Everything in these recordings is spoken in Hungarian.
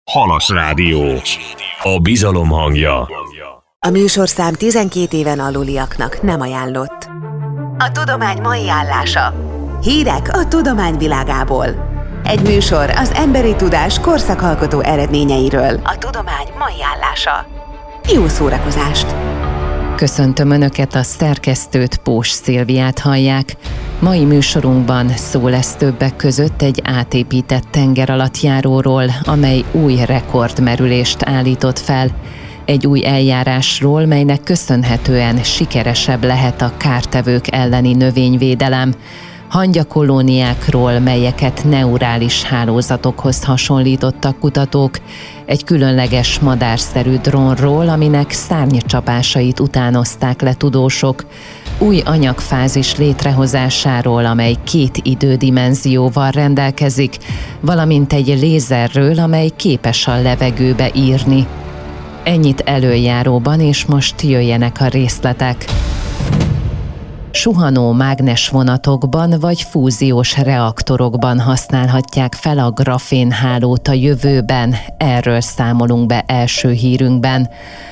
Halas Rádió. A bizalom hangja. A műsorszám 12 éven aluliaknak nem ajánlott. A tudomány mai állása. Hírek a tudomány világából. Egy műsor az emberi tudás korszakalkotó eredményeiről. A tudomány mai állása. Jó szórakozást! Köszöntöm Önöket, a szerkesztőt, Pós Szilviát hallják. Mai műsorunkban szó lesz többek között egy átépített tengeralattjáróról, amely új rekordmerülést állított fel. Egy új eljárásról, melynek köszönhetően sikeresebb lehet a kártevők elleni növényvédelem. Hangyakolóniákról, melyeket neurális hálózatokhoz hasonlítottak kutatók, egy különleges madárszerű drónról, aminek szárnycsapásait utánozták le tudósok, új anyagfázis létrehozásáról, amely 2 idődimenzióval rendelkezik, valamint egy lézerről, amely képes a levegőbe írni. Ennyit előjáróban, és most jöjjenek a részletek. Suhanó mágnesvonatokban vagy fúziós reaktorokban használhatják fel a grafénhálót a jövőben, erről számolunk be első hírünkben.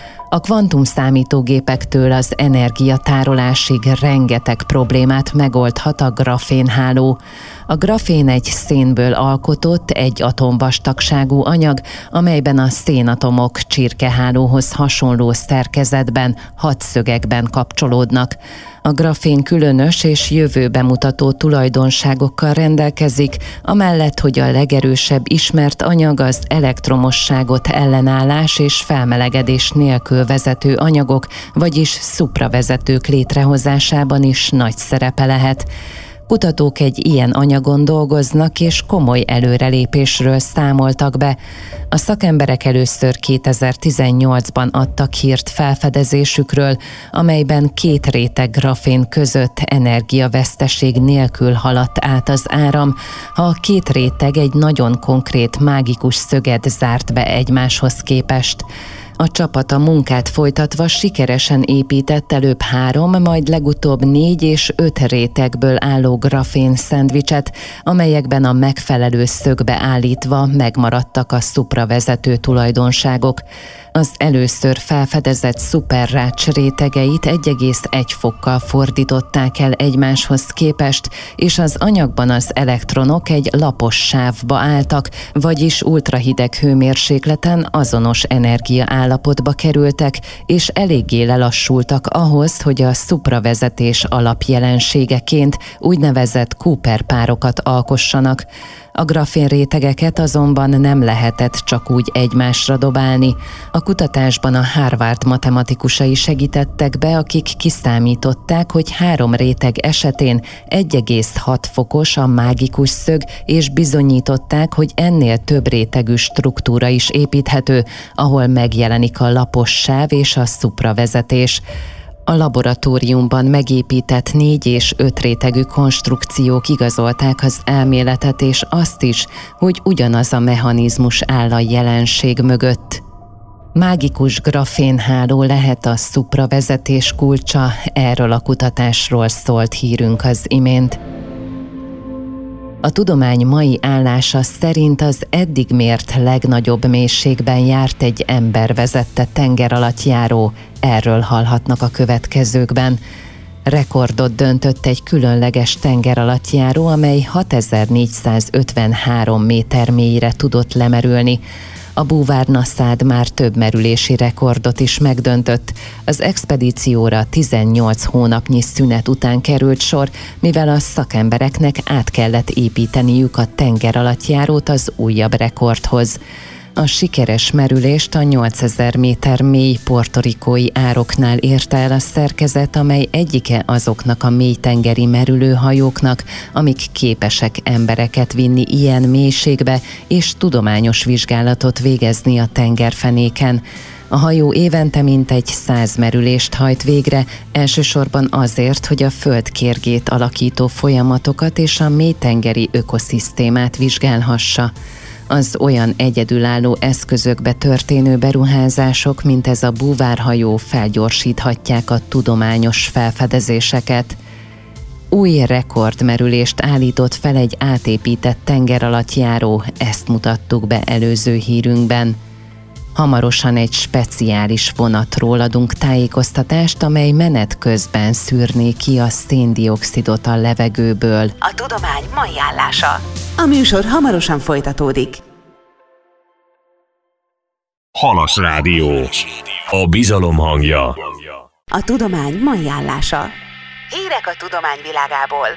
A kvantumszámítógépektől az energiatárolásig rengeteg problémát megoldhat a grafénháló. A grafén egy szénből alkotott, egy atomvastagságú anyag, amelyben a szénatomok csirkehálóhoz hasonló szerkezetben, hatszögekben kapcsolódnak. A grafén különös és jövőbe mutató tulajdonságokkal rendelkezik, amellett, hogy a legerősebb ismert anyag az elektromosságot ellenállás és felmelegedés nélkül vezető anyagok, vagyis szupravezetők létrehozásában is nagy szerepe lehet. Kutatók egy ilyen anyagon dolgoznak, és komoly előrelépésről számoltak be. A szakemberek először 2018-ban adtak hírt felfedezésükről, amelyben 2 réteg grafén között energiaveszteség nélkül haladt át az áram, ha a 2 réteg egy nagyon konkrét mágikus szöget zárt be egymáshoz képest. A csapat a munkát folytatva sikeresen épített előbb 3, majd legutóbb 4 és 5 rétegből álló grafén szendvicset, amelyekben a megfelelő szögbe állítva megmaradtak a szupravezető tulajdonságok. Az először felfedezett szuperrács rétegeit 1,1 fokkal fordították el egymáshoz képest, és az anyagban az elektronok egy lapos sávba álltak, vagyis ultrahideg hőmérsékleten azonos energiaállapotba kerültek, és eléggé lelassultak ahhoz, hogy a szupravezetés alapjelenségeként úgynevezett Cooper-párokat alkossanak. A grafén rétegeket azonban nem lehetett csak úgy egymásra dobálni. A kutatásban a Harvard matematikusai segítettek be, akik kiszámították, hogy 3 réteg esetén 1,6 fokos a mágikus szög, és bizonyították, hogy ennél több rétegű struktúra is építhető, ahol megjelenik a lapos sáv és a szupravezetés. A laboratóriumban megépített 4 és 5 rétegű konstrukciók igazolták az elméletet, és azt is, hogy ugyanaz a mechanizmus áll a jelenség mögött. Mágikus grafénháló lehet a szupravezetés kulcsa, erről a kutatásról szólt hírünk az imént. A tudomány mai állása szerint az eddig mért legnagyobb mélységben járt egy ember vezette tengeralattjáró, erről hallhatnak a következőkben. Rekordot döntött egy különleges tengeralattjáró, amely 6453 méter mélyre tudott lemerülni. A búvárnaszád már több merülési rekordot is megdöntött. Az expedícióra 18 hónapnyi szünet után került sor, mivel a szakembereknek át kellett építeniük a tengeralattjárót az újabb rekordhoz. A sikeres merülést a 8000 méter mély portorikói ároknál érte el a szerkezet, amely egyike azoknak a mélytengeri merülőhajóknak, amik képesek embereket vinni ilyen mélységbe és tudományos vizsgálatot végezni a tengerfenéken. A hajó évente mintegy 100 merülést hajt végre, elsősorban azért, hogy a föld kérgét alakító folyamatokat és a mélytengeri ökoszisztémát vizsgálhassa. Az olyan egyedülálló eszközökbe történő beruházások, mint ez a búvárhajó felgyorsíthatják a tudományos felfedezéseket. Új rekordmerülést állított fel egy átépített tengeralattjáró, ezt mutattuk be előző hírünkben. Hamarosan egy speciális vonatról adunk tájékoztatást, amely menet közben szűrné ki a szén-dioxidot a levegőből. A tudomány mai állása. A műsor hamarosan folytatódik. Halas Rádió. A bizalom hangja. A tudomány mai állása. Hírek a tudomány világából.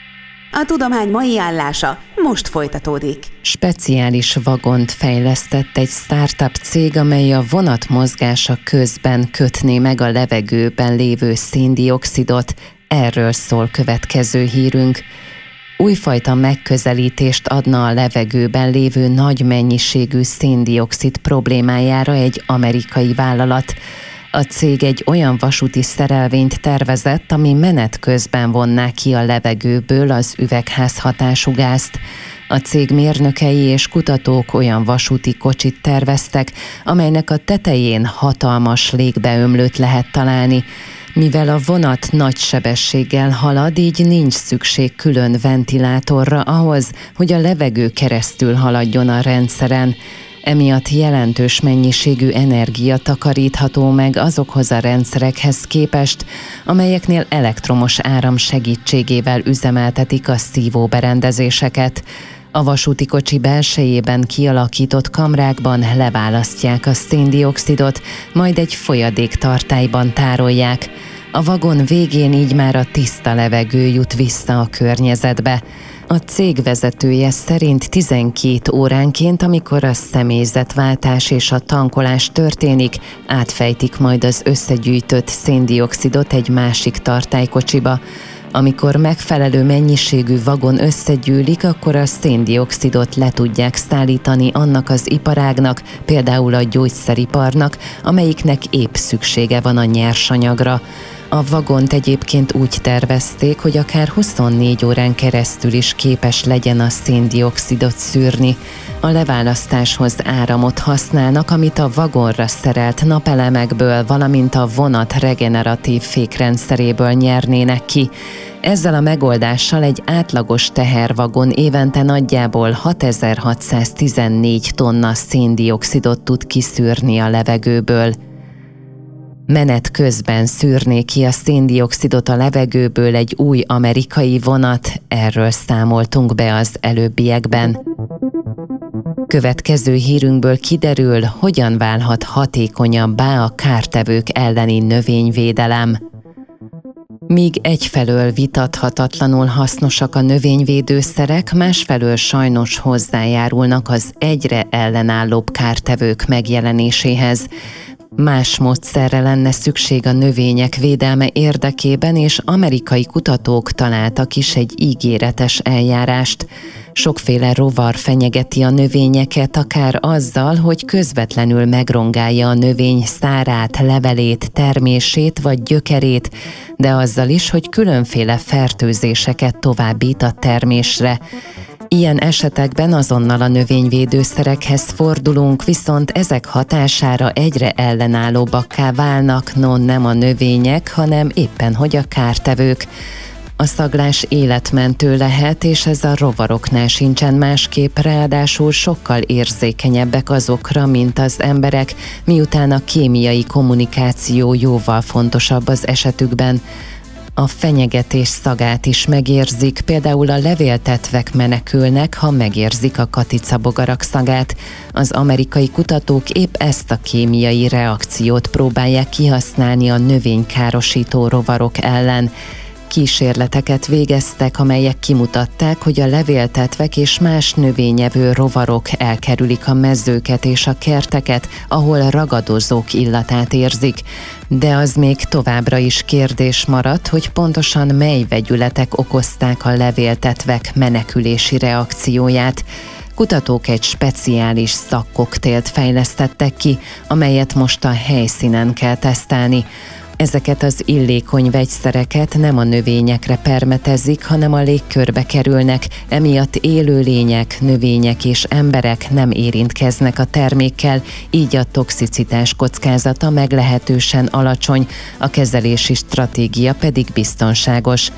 A tudomány mai állása most folytatódik. Speciális vagont fejlesztett egy startup cég, amely a vonat mozgása közben kötné meg a levegőben lévő szén-dioxidot. Erről szól következő hírünk. Újfajta megközelítést adna a levegőben lévő nagy mennyiségű szén-dioxid problémájára egy amerikai vállalat. A cég egy olyan vasúti szerelvényt tervezett, ami menet közben vonná ki a levegőből az üvegházhatású gázt. A cég mérnökei és kutatók olyan vasúti kocsit terveztek, amelynek a tetején hatalmas légbeömlőt lehet találni. Mivel a vonat nagy sebességgel halad, így nincs szükség külön ventilátorra ahhoz, hogy a levegő keresztül haladjon a rendszeren. Emiatt jelentős mennyiségű energia takarítható meg azokhoz a rendszerekhez képest, amelyeknél elektromos áram segítségével üzemeltetik a szívóberendezéseket. A vasúti kocsi belsejében kialakított kamrákban leválasztják a szén-dioxidot, majd egy folyadéktartályban tárolják. A vagon végén így már a tiszta levegő jut vissza a környezetbe. A cég vezetője szerint 12 óránként, amikor a személyzetváltás és a tankolás történik, átfejtik majd az összegyűjtött szén-dioxidot egy másik tartálykocsiba. Amikor megfelelő mennyiségű vagon összegyűlik, akkor a szén-dioxidot le tudják szállítani annak az iparágnak, például a gyógyszeriparnak, amelyiknek épp szüksége van a nyersanyagra. A vagont egyébként úgy tervezték, hogy akár 24 órán keresztül is képes legyen a szén-dioxidot szűrni. A leválasztáshoz áramot használnak, amit a vagonra szerelt napelemekből, valamint a vonat regeneratív fékrendszeréből nyernének ki. Ezzel a megoldással egy átlagos tehervagon évente nagyjából 6614 tonna szén-dioxidot tud kiszűrni a levegőből. Menet közben szűrné ki a szén-dioxidot a levegőből egy új amerikai vonat, erről számoltunk be az előbbiekben. Következő hírünkből kiderül, hogyan válhat hatékonyabbá a kártevők elleni növényvédelem. Míg egyfelől vitathatatlanul hasznosak a növényvédőszerek, másfelől sajnos hozzájárulnak az egyre ellenállóbb kártevők megjelenéséhez. Más módszerre lenne szükség a növények védelme érdekében, és amerikai kutatók találtak is egy ígéretes eljárást. Sokféle rovar fenyegeti a növényeket, akár azzal, hogy közvetlenül megrongálja a növény szárát, levelét, termését vagy gyökerét, de azzal is, hogy különféle fertőzéseket továbbít a termésre. Ilyen esetekben azonnal a növényvédőszerekhez fordulunk, viszont ezek hatására egyre ellenállóbbakká válnak, nem a növények, hanem éppen hogy a kártevők. A szaglás életmentő lehet, és ez a rovaroknál sincsen másképp, ráadásul sokkal érzékenyebbek azokra, mint az emberek, miután a kémiai kommunikáció jóval fontosabb az esetükben. A fenyegetés szagát is megérzik, például a levéltetvek menekülnek, ha megérzik a katicabogarak szagát. Az amerikai kutatók épp ezt a kémiai reakciót próbálják kihasználni a növénykárosító rovarok ellen. Kísérleteket végeztek, amelyek kimutatták, hogy a levéltetvek és más növényevő rovarok elkerülik a mezőket és a kerteket, ahol ragadozók illatát érzik. De az még továbbra is kérdés maradt, hogy pontosan mely vegyületek okozták a levéltetvek menekülési reakcióját. Kutatók egy speciális szakkoktélt fejlesztettek ki, amelyet most a helyszínen kell tesztelni. Ezeket az illékony vegyszereket nem a növényekre permetezik, hanem a légkörbe kerülnek, emiatt élőlények, növények és emberek nem érintkeznek a termékkel, így a toxicitás kockázata meglehetősen alacsony, a kezelési stratégia pedig biztonságos.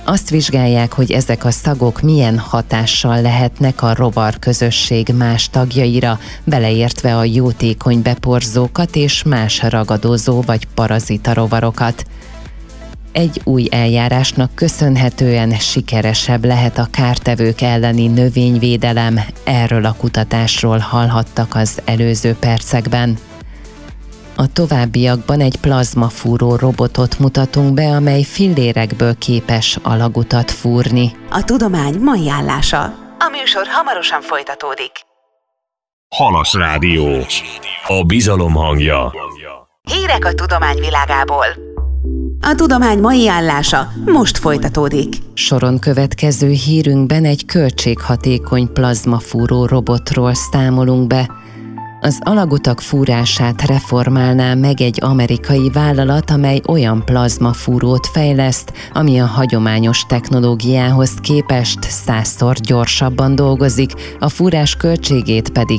Azt vizsgálják, hogy ezek a szagok milyen hatással lehetnek a rovarközösség más tagjaira, beleértve a jótékony beporzókat és más ragadozó vagy parazita rovarokat. Egy új eljárásnak köszönhetően sikeresebb lehet a kártevők elleni növényvédelem, erről a kutatásról hallhattak az előző percekben. A továbbiakban egy plazmafúró robotot mutatunk be, amely fillérekből képes alagutat fúrni. A tudomány mai állása. A műsor hamarosan folytatódik. Halas Rádió. A bizalom hangja. Hírek a tudomány világából. A tudomány mai állása most folytatódik. Soron következő hírünkben egy költséghatékony plazmafúró robotról számolunk be. Az alagutak fúrását reformálná meg egy amerikai vállalat, amely olyan plazmafúrót fejleszt, ami a hagyományos technológiához képest 100-szor gyorsabban dolgozik, a fúrás költségét pedig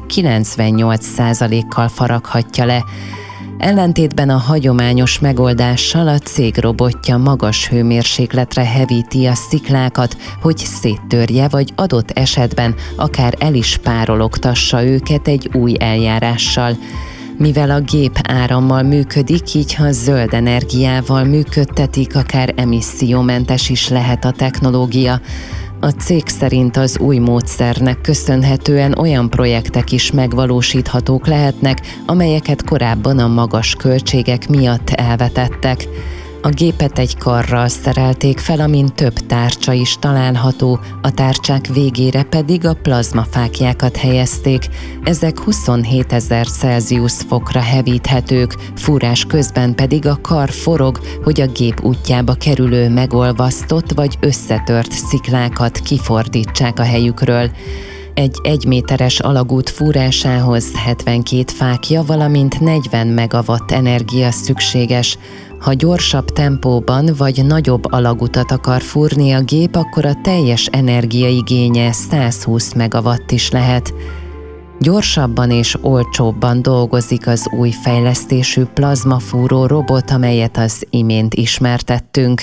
98%-kal faraghatja le. Ellentétben a hagyományos megoldással a cég robotja magas hőmérsékletre hevíti a sziklákat, hogy széttörje vagy adott esetben akár el is párologtassa őket egy új eljárással. Mivel a gép árammal működik, így ha zöld energiával működtetik, akár emissziómentes is lehet a technológia. A cég szerint az új módszernek köszönhetően olyan projektek is megvalósíthatók lehetnek, amelyeket korábban a magas költségek miatt elvetettek. A gépet egy karral szerelték fel, amin több tárcsa is található, a tárcsák végére pedig a plazmafáklyákat helyezték. Ezek 27 000 Celsius fokra hevíthetők, fúrás közben pedig a kar forog, hogy a gép útjába kerülő megolvasztott vagy összetört sziklákat kifordítsák a helyükről. Egy 1 méteres alagút fúrásához 72 fákja, valamint 40 megawatt energia szükséges. Ha gyorsabb tempóban vagy nagyobb alagutat akar fúrni a gép, akkor a teljes energiaigénye 120 megawatt is lehet. Gyorsabban és olcsóbban dolgozik az új fejlesztésű plazmafúró robot, amelyet az imént ismertettünk.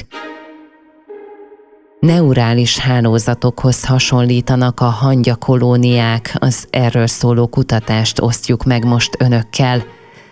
Neurális hálózatokhoz hasonlítanak a hangyakolóniák, az erről szóló kutatást osztjuk meg most önökkel.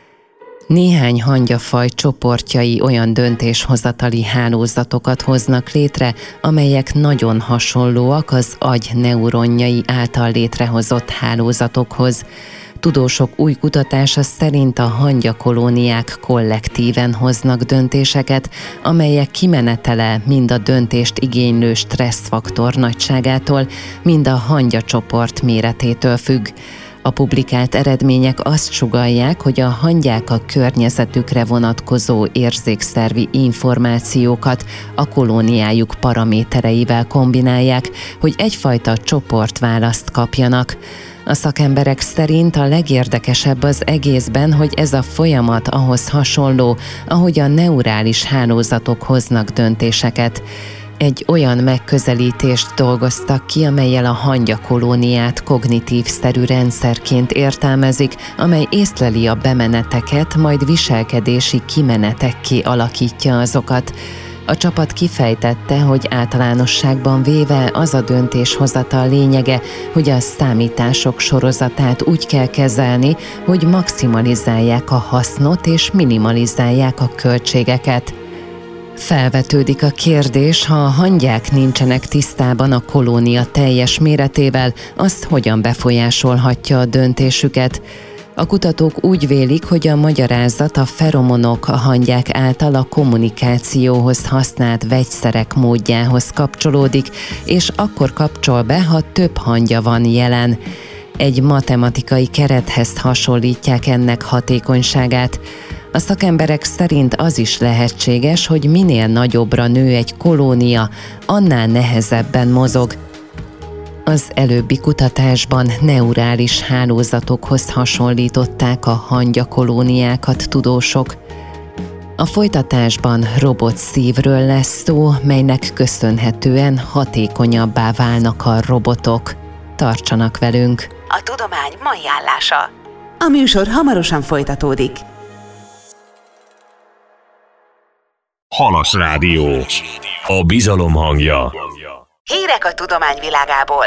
Néhány hangyafaj csoportjai olyan döntéshozatali hálózatokat hoznak létre, amelyek nagyon hasonlóak az agy neuronjai által létrehozott hálózatokhoz. Tudósok új kutatása szerint a hangyakolóniák kollektíven hoznak döntéseket, amelyek kimenetele mind a döntést igénylő stresszfaktor nagyságától, mind a hangyacsoport méretétől függ. A publikált eredmények azt sugallják, hogy a hangyák a környezetükre vonatkozó érzékszervi információkat a kolóniájuk paramétereivel kombinálják, hogy egyfajta csoportválaszt kapjanak. A szakemberek szerint a legérdekesebb az egészben, hogy ez a folyamat ahhoz hasonló, ahogy a neurális hálózatok hoznak döntéseket. Egy olyan megközelítést dolgoztak ki, amellyel a hangyakolóniát kognitív-szerű rendszerként értelmezik, amely észleli a bemeneteket, majd viselkedési kimenetekké alakítja azokat. A csapat kifejtette, hogy általánosságban véve az a döntéshozatal lényege, hogy a számítások sorozatát úgy kell kezelni, hogy maximalizálják a hasznot és minimalizálják a költségeket. Felvetődik a kérdés, ha a hangyák nincsenek tisztában a kolónia teljes méretével, azt hogyan befolyásolhatja a döntésüket. A kutatók úgy vélik, hogy a magyarázat a feromonok a hangyák által a kommunikációhoz használt vegyszerek módjához kapcsolódik, és akkor kapcsol be, ha több hangya van jelen. Egy matematikai kerethez hasonlítják ennek hatékonyságát. A szakemberek szerint az is lehetséges, hogy minél nagyobbra nő egy kolónia, annál nehezebben mozog. Az előbbi kutatásban neurális hálózatokhoz hasonlították a hangyakolóniákat tudósok. A folytatásban robotszívről lesz szó, melynek köszönhetően hatékonyabbá válnak a robotok. Tartsanak velünk! A tudomány mai állása. A műsor hamarosan folytatódik. Halas Rádió. A bizalom hangja. Hírek a tudomány világából.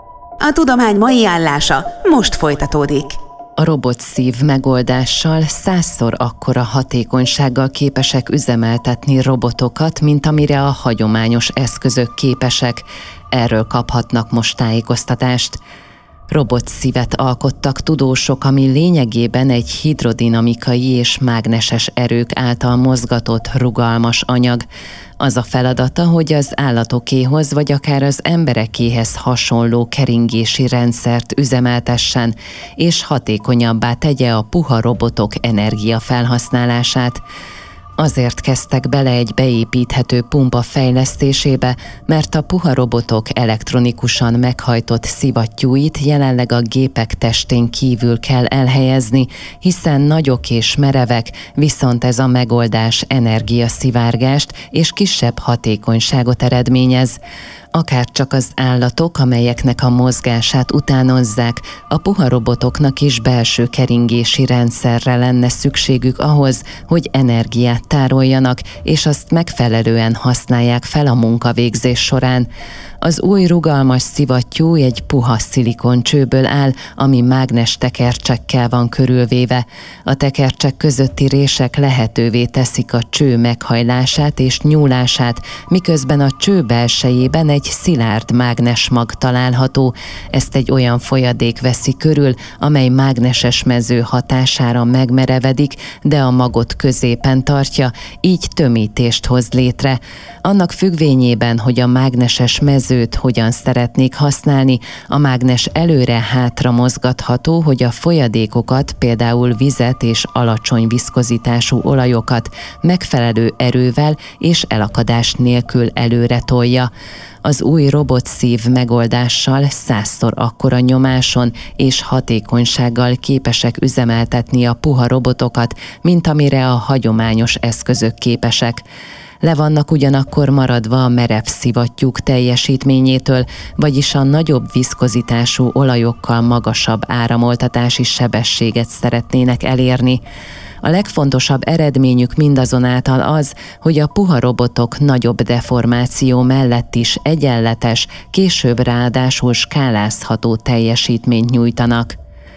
A tudomány mai állása most folytatódik. A robotszív megoldással 100-szor akkora hatékonysággal képesek üzemeltetni robotokat, mint amire a hagyományos eszközök képesek. Erről kaphatnak most tájékoztatást. Robotszívet alkottak tudósok, ami lényegében egy hidrodinamikai és mágneses erők által mozgatott, rugalmas anyag. Az a feladata, hogy az állatokéhoz vagy akár az emberekéhez hasonló keringési rendszert üzemeltessen, és hatékonyabbá tegye a puha robotok energiafelhasználását. Azért kezdtek bele egy beépíthető pumpa fejlesztésébe, mert a puha robotok elektronikusan meghajtott szivattyúit jelenleg a gépek testén kívül kell elhelyezni, hiszen nagyok és merevek, viszont ez a megoldás energiaszivárgást és kisebb hatékonyságot eredményez. Akárcsak az állatok, amelyeknek a mozgását utánozzák, a puha robotoknak is belső keringési rendszerre lenne szükségük ahhoz, hogy energiát tároljanak, és azt megfelelően használják fel a munkavégzés során. Az új rugalmas szivattyú egy puha szilikoncsőből áll, ami mágnes tekercsekkel van körülvéve. A tekercsek közötti rések lehetővé teszik a cső meghajlását és nyúlását, miközben a cső belsejében egy szilárd mágnesmag található. Ezt egy olyan folyadék veszi körül, amely mágneses mező hatására megmerevedik, de a magot középen tartja, így tömítést hoz létre. Annak függvényében, hogy a mágneses mezőt hogyan szeretnék használni, a mágnes előre-hátra mozgatható, hogy a folyadékokat, például vizet és alacsony viszkozitású olajokat megfelelő erővel és elakadás nélkül előre tolja. Az új robotszív megoldással 100-szor akkora nyomáson és hatékonysággal képesek üzemeltetni a puha robotokat, mint amire a hagyományos eszközök képesek. Le vannak ugyanakkor maradva a merev szivattyúk teljesítményétől, vagyis a nagyobb viszkozitású olajokkal magasabb áramoltatási sebességet szeretnének elérni. A legfontosabb eredményük mindazonáltal az, hogy a puha robotok nagyobb deformáció mellett is egyenletes, később ráadásul skálázható teljesítményt nyújtanak.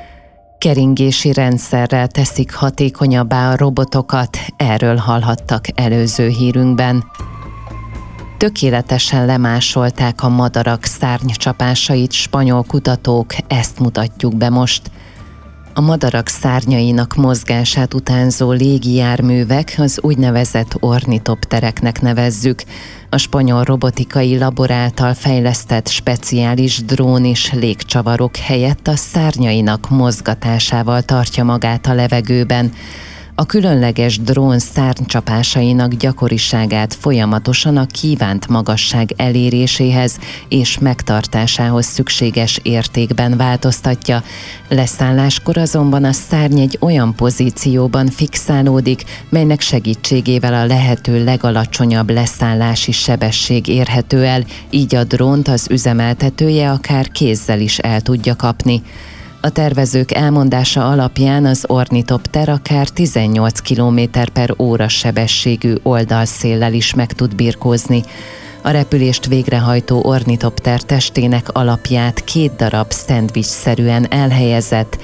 Keringési rendszerrel teszik hatékonyabbá a robotokat, erről hallhattak előző hírünkben. Tökéletesen lemásolták a madarak szárnycsapásait spanyol kutatók, ezt mutatjuk be most. A madarak szárnyainak mozgását utánzó légijárművek az úgynevezett ornitoptereknek nevezzük. A spanyol robotikai labor által fejlesztett speciális drón és légcsavarok helyett a szárnyainak mozgatásával tartja magát a levegőben. A különleges drón szárnycsapásainak gyakoriságát folyamatosan a kívánt magasság eléréséhez és megtartásához szükséges értékben változtatja. Leszálláskor azonban a szárny egy olyan pozícióban fixálódik, melynek segítségével a lehető legalacsonyabb leszállási sebesség érhető el, így a drónt az üzemeltetője akár kézzel is el tudja kapni. A tervezők elmondása alapján az ornitopter akár 18 km/h sebességű oldalszéllel is meg tud birkózni. A repülést végrehajtó ornitopter testének alapját 2 darab szendvics-szerűen elhelyezett,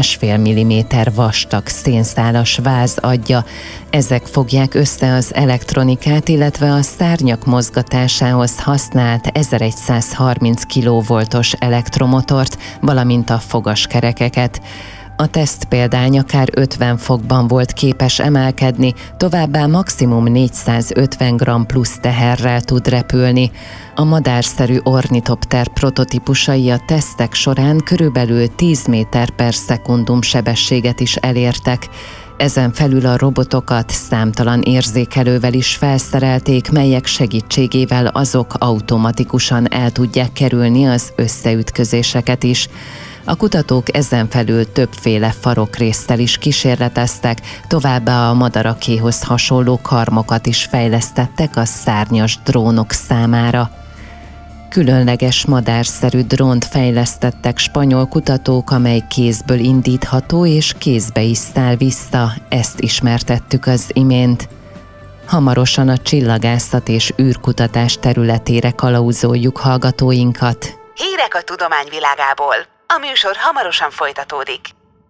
1,5 mm vastag szénszálas váz adja. Ezek fogják össze az elektronikát, illetve a szárnyak mozgatásához használt 1130 kV-os elektromotort, valamint a fogaskerekeket. A tesztpéldány akár 50 fokban volt képes emelkedni, továbbá maximum 450 g plusz teherrel tud repülni. A madárszerű ornitopter prototípusai a tesztek során körülbelül 10 méter/szekundum sebességet is elértek. Ezen felül a robotokat számtalan érzékelővel is felszerelték, melyek segítségével azok automatikusan el tudják kerülni az összeütközéseket is. A kutatók ezen felül többféle farokrészsel is kísérleteztek, továbbá a madarakéhoz hasonló karmokat is fejlesztettek a szárnyas drónok számára. Különleges madárszerű drónt fejlesztettek spanyol kutatók, amely kézből indítható és kézbe is száll vissza, ezt ismertettük az imént. Hamarosan a csillagászat és űrkutatás területére kalauzoljuk hallgatóinkat. Hírek a tudomány világából. A műsor hamarosan folytatódik.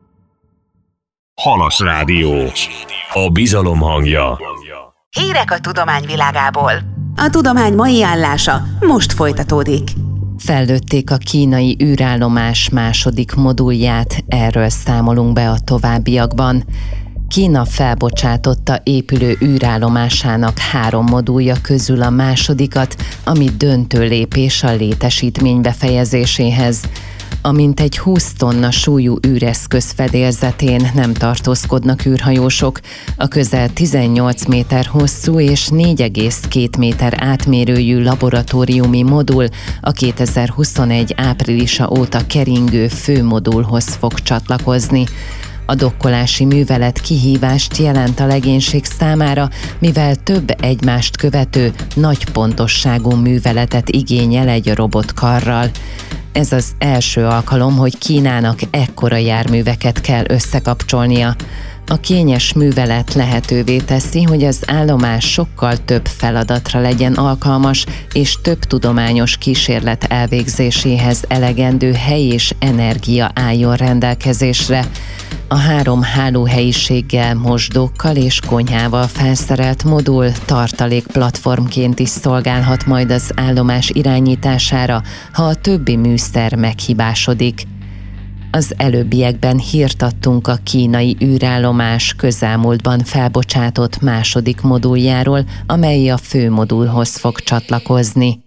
Halas Rádió. A bizalom hangja. Hírek a tudomány világából. A tudomány mai állása most folytatódik. Fellőtték a kínai űrállomás második modulját, erről számolunk be a továbbiakban. Kína felbocsátotta épülő űrállomásának 3 modulja közül a másodikat, ami döntő lépés a létesítmény befejezéséhez. A mintegy 20 tonna súlyú űreszköz fedélzetén nem tartózkodnak űrhajósok. A közel 18 méter hosszú és 4,2 méter átmérőjű laboratóriumi modul a 2021 áprilisa óta keringő főmodulhoz fog csatlakozni. A dokkolási művelet kihívást jelent a legénység számára, mivel több egymást követő, nagy pontosságú műveletet igényel egy robotkarral. Ez az első alkalom, hogy Kínának ekkora járműveket kell összekapcsolnia. A kényes művelet lehetővé teszi, hogy az állomás sokkal több feladatra legyen alkalmas, és több tudományos kísérlet elvégzéséhez elegendő hely és energia álljon rendelkezésre. A 3 hálóhelyiséggel, mosdókkal és konyhával felszerelt modul tartalékplatformként is szolgálhat majd az állomás irányítására, ha a többi műszer meghibásodik. Az előbbiekben hírt adtunk a kínai űrállomás közelmúltban felbocsátott második moduljáról, amely a főmodulhoz fog csatlakozni.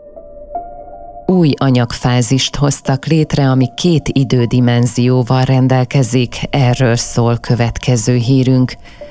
Új anyagfázist hoztak létre, ami 2 idődimenzióval rendelkezik, erről szól következő hírünk.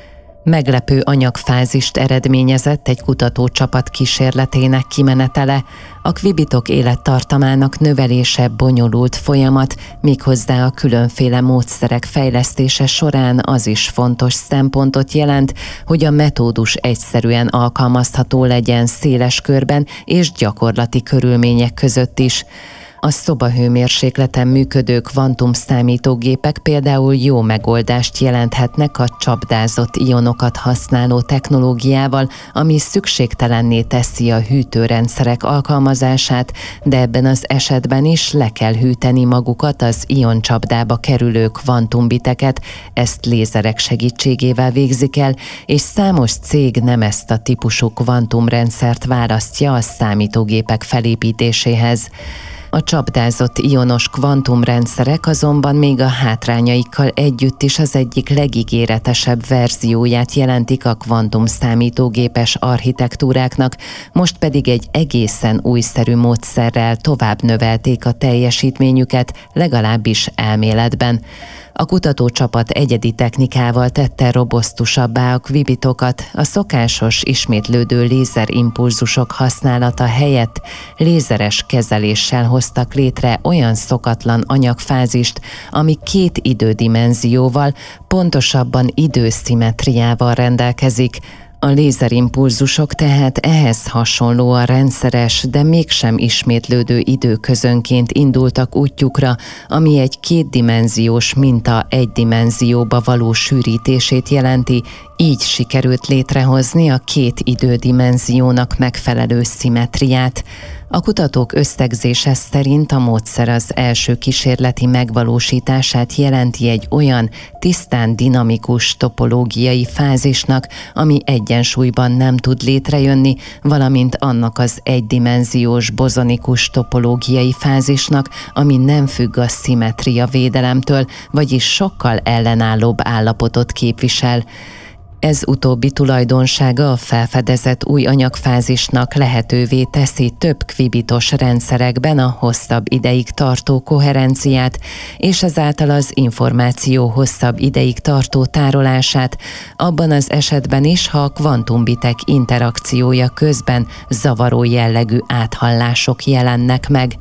Meglepő anyagfázist eredményezett egy kutatócsapat kísérletének kimenetele. A kvibitok élettartamának növelése bonyolult folyamat, méghozzá a különféle módszerek fejlesztése során az is fontos szempontot jelent, hogy a metódus egyszerűen alkalmazható legyen széles körben és gyakorlati körülmények között is. A szobahőmérsékleten működő kvantumszámítógépek például jó megoldást jelenthetnek a csapdázott ionokat használó technológiával, ami szükségtelenné teszi a hűtőrendszerek alkalmazását, de ebben az esetben is le kell hűteni magukat az ioncsapdába kerülő kvantumbiteket, ezt lézerek segítségével végzik el, és számos cég nem ezt a típusú kvantumrendszert választja a számítógépek felépítéséhez. A csapdázott ionos kvantumrendszerek azonban még a hátrányaikkal együtt is az egyik legígéretesebb verzióját jelentik a kvantumszámítógépes architektúráknak, most pedig egy egészen újszerű módszerrel tovább növelték a teljesítményüket, legalábbis elméletben. A kutatócsapat egyedi technikával tette robosztusabbá a kvibitokat, a szokásos ismétlődő lézerimpulzusok használata helyett lézeres kezeléssel hoztak létre olyan szokatlan anyagfázist, ami 2 idődimenzióval, pontosabban időszimmetriával rendelkezik. A lézerimpulzusok tehát ehhez hasonlóan rendszeres, de mégsem ismétlődő időközönként indultak útjukra, ami egy 2-dimenziós minta 1 dimenzióba való sűrítését jelenti, így sikerült létrehozni a 2 idődimenziónak megfelelő szimmetriát. A kutatók összegzése szerint a módszer az első kísérleti megvalósítását jelenti egy olyan tisztán dinamikus topológiai fázisnak, ami egyensúlyban nem tud létrejönni, valamint annak az egydimenziós bozonikus topológiai fázisnak, ami nem függ a szimmetria védelemtől, vagyis sokkal ellenállóbb állapotot képvisel. Ez utóbbi tulajdonsága a felfedezett új anyagfázisnak lehetővé teszi több kvibitos rendszerekben a hosszabb ideig tartó koherenciát, és ezáltal az információ hosszabb ideig tartó tárolását, abban az esetben is, ha a kvantumbitek interakciója közben zavaró jellegű áthallások jelennek meg.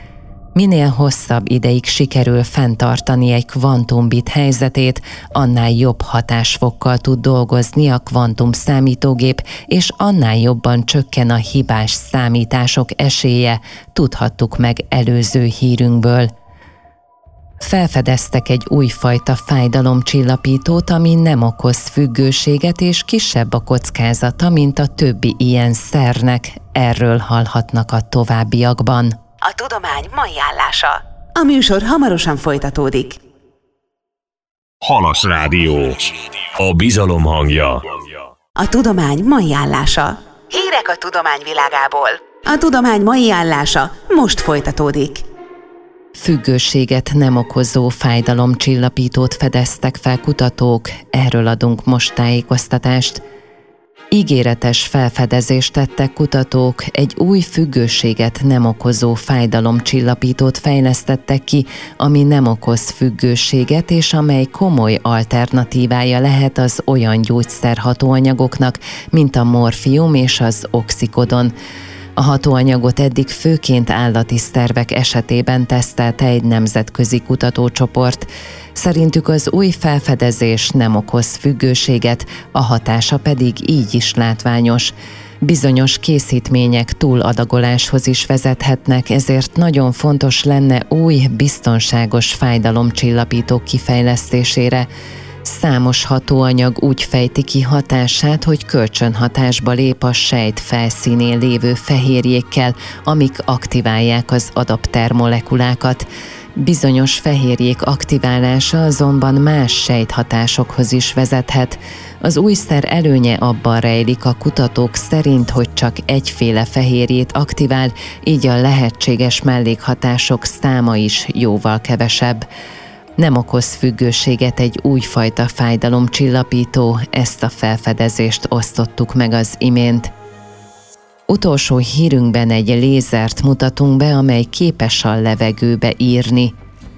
Minél hosszabb ideig sikerül fenntartani egy kvantumbit helyzetét, annál jobb hatásfokkal tud dolgozni a kvantumszámítógép, és annál jobban csökken a hibás számítások esélye, tudhattuk meg előző hírünkből. Felfedeztek egy újfajta fájdalomcsillapítót, ami nem okoz függőséget, és kisebb a kockázata, mint a többi ilyen szernek. Erről hallhatnak a továbbiakban. A tudomány mai állása. A műsor hamarosan folytatódik. Halas Rádió. A bizalom hangja. A tudomány mai állása. Hírek a tudomány világából. A tudomány mai állása most folytatódik. Függőséget nem okozó fájdalomcsillapítót fedeztek fel kutatók, erről adunk most tájékoztatást. Ígéretes felfedezést tettek kutatók, egy új függőséget nem okozó fájdalomcsillapítót fejlesztettek ki, ami nem okoz függőséget, és amely komoly alternatívája lehet az olyan gyógyszerhatóanyagoknak, mint a morfium és az oxikodon. A hatóanyagot eddig főként állati szervek esetében tesztelte egy nemzetközi kutatócsoport. Szerintük az új felfedezés nem okoz függőséget, a hatása pedig így is látványos. Bizonyos készítmények túladagoláshoz is vezethetnek, ezért nagyon fontos lenne új, biztonságos fájdalomcsillapítók kifejlesztésére. Számos hatóanyag úgy fejti ki hatását, hogy kölcsönhatásba lép a sejt felszínén lévő fehérjékkel, amik aktiválják az adaptermolekulákat. Bizonyos fehérjék aktiválása azonban más sejthatásokhoz is vezethet. Az új szer előnye abban rejlik a kutatók szerint, hogy csak egyféle fehérjét aktivál, így a lehetséges mellékhatások száma is jóval kevesebb. Nem okoz függőséget egy újfajta fájdalomcsillapító, ezt a felfedezést osztottuk meg az imént. Utolsó hírünkben egy lézert mutatunk be, amely képes a levegőbe írni.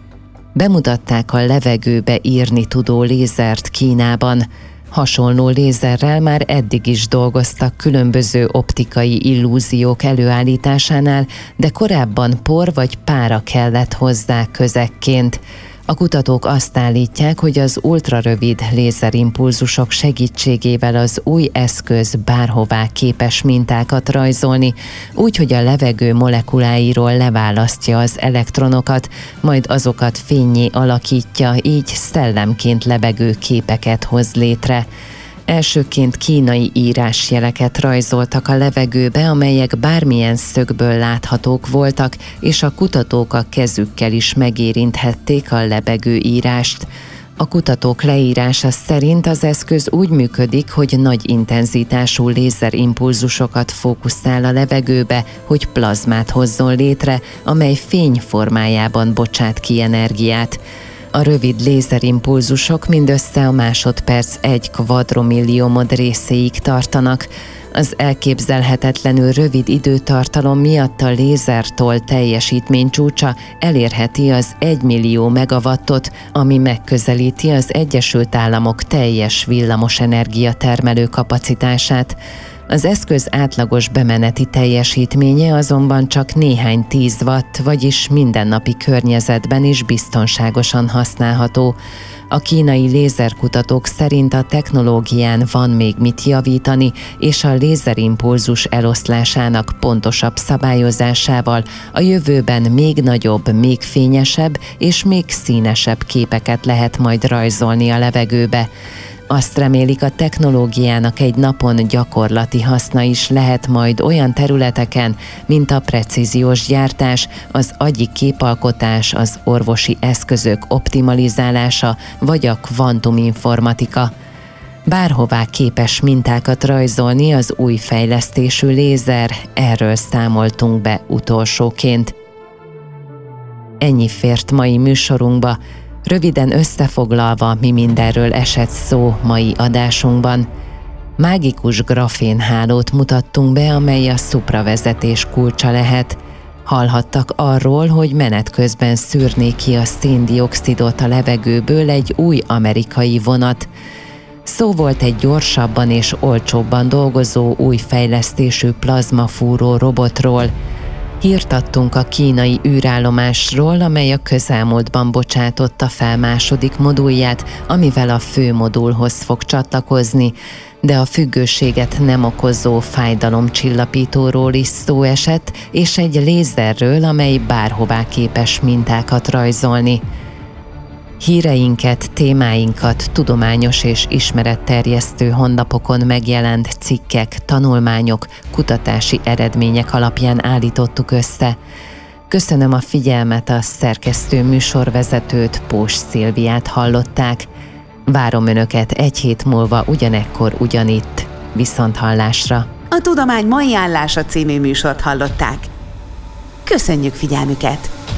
Bemutatták a levegőbe írni tudó lézert Kínában. Hasonló lézerrel már eddig is dolgoztak különböző optikai illúziók előállításánál, de korábban por vagy pára kellett hozzá közekként. A kutatók azt állítják, hogy az ultrarövid lézerimpulzusok segítségével az új eszköz bárhová képes mintákat rajzolni, úgy, hogy a levegő molekuláiról leválasztja az elektronokat, majd azokat fénnyé alakítja, így szellemként lebegő képeket hoz létre. Elsőként kínai írásjeleket rajzoltak a levegőbe, amelyek bármilyen szögből láthatók voltak, és a kutatók a kezükkel is megérinthették a lebegő írást. A kutatók leírása szerint az eszköz úgy működik, hogy nagy intenzitású lézerimpulzusokat fókuszál a levegőbe, hogy plazmát hozzon létre, amely fény formájában bocsát ki energiát. A rövid lézerimpulzusok mindössze a másodperc 1 kvadromilliómod részéig tartanak. Az elképzelhetetlenül rövid időtartalom miatt a lézertoll teljesítménycsúcsa elérheti az 1 millió megawattot, ami megközelíti az Egyesült Államok teljes villamosenergia termelő kapacitását. Az eszköz átlagos bemeneti teljesítménye azonban csak néhány 10 watt, vagyis mindennapi környezetben is biztonságosan használható. A kínai lézerkutatók szerint a technológián van még mit javítani, és a lézerimpulzus eloszlásának pontosabb szabályozásával a jövőben még nagyobb, még fényesebb és még színesebb képeket lehet majd rajzolni a levegőbe. Azt remélik, a technológiának egy napon gyakorlati haszna is lehet majd olyan területeken, mint a precíziós gyártás, az agyi képalkotás, az orvosi eszközök optimalizálása vagy a kvantuminformatika. Bárhová képes mintákat rajzolni az új fejlesztésű lézer, erről számoltunk be utolsóként. Ennyi fért mai műsorunkba. Röviden összefoglalva, mi mindenről esett szó mai adásunkban. Mágikus grafénhálót mutattunk be, amely a szupravezetés kulcsa lehet. Hallhattak arról, hogy menet közben szűrné ki a széndioxidot a levegőből egy új amerikai vonat. Szó volt egy gyorsabban és olcsóbban dolgozó új fejlesztésű plazmafúró robotról. Hírt adtunk a kínai űrállomásról, amely a közelmúltban bocsátotta fel második modulját, amivel a fő modulhoz fog csatlakozni, de a függőséget nem okozó fájdalomcsillapítóról is szó esett, és egy lézerről, amely bárhová képes mintákat rajzolni. Híreinket, témáinkat tudományos és ismeretterjesztő honlapokon megjelent cikkek, tanulmányok, kutatási eredmények alapján állítottuk össze. Köszönöm a figyelmet, a szerkesztő műsorvezetőt, Pós Szilviát hallották. Várom Önöket egy hét múlva ugyanekkor ugyanitt. Viszonthallásra! A Tudomány mai állása című műsort hallották. Köszönjük figyelmüket!